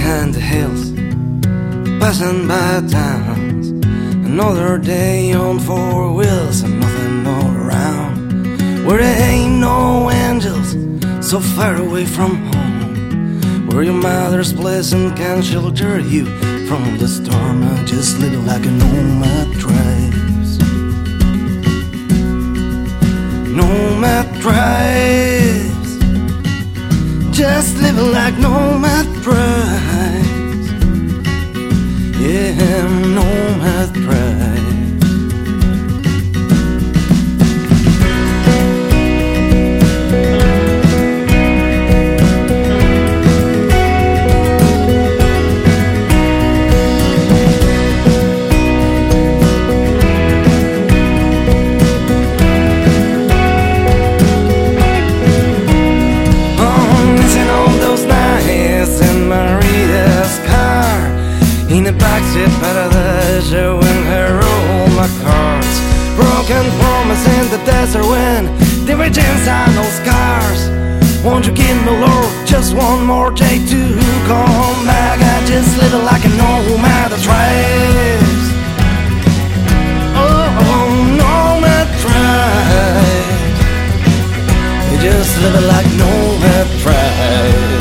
behind the hills, passing by towns. Another day on four wheels and nothing all around, where there ain't no angels, so far away from home, where your mother's blessing can shelter you from the storm. I just live like a nomad drives. Nomad drives. Just live like nomad drives. Yeah, nomad drives. In the backseat paradise, showing her all my cards. Broken promise in the desert when the virgins are no scars. Won't you give me, Lord, just one more day to come back? I just live like a nomad drives. Oh, nomad drives. You just live like nomad drives.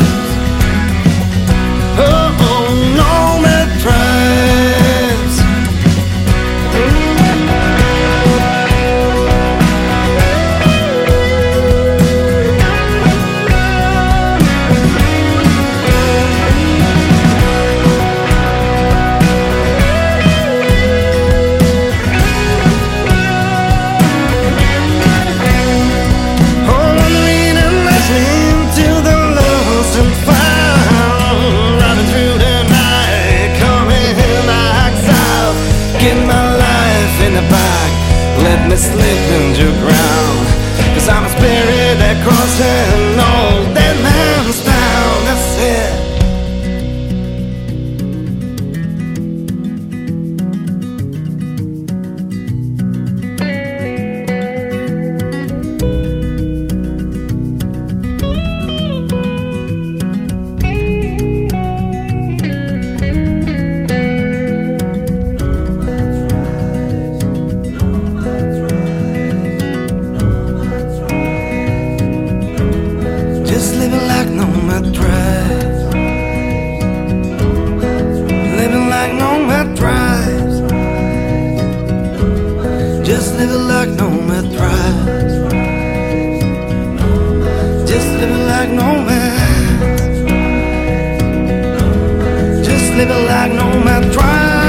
Let me slip into ground, 'cause I'm a spirit that crossing all dead man's town. That's it. Just living like nomad drives. Living like nomad drives. Just living like nomad drives. Just living like nomad. Just living like nomad drives.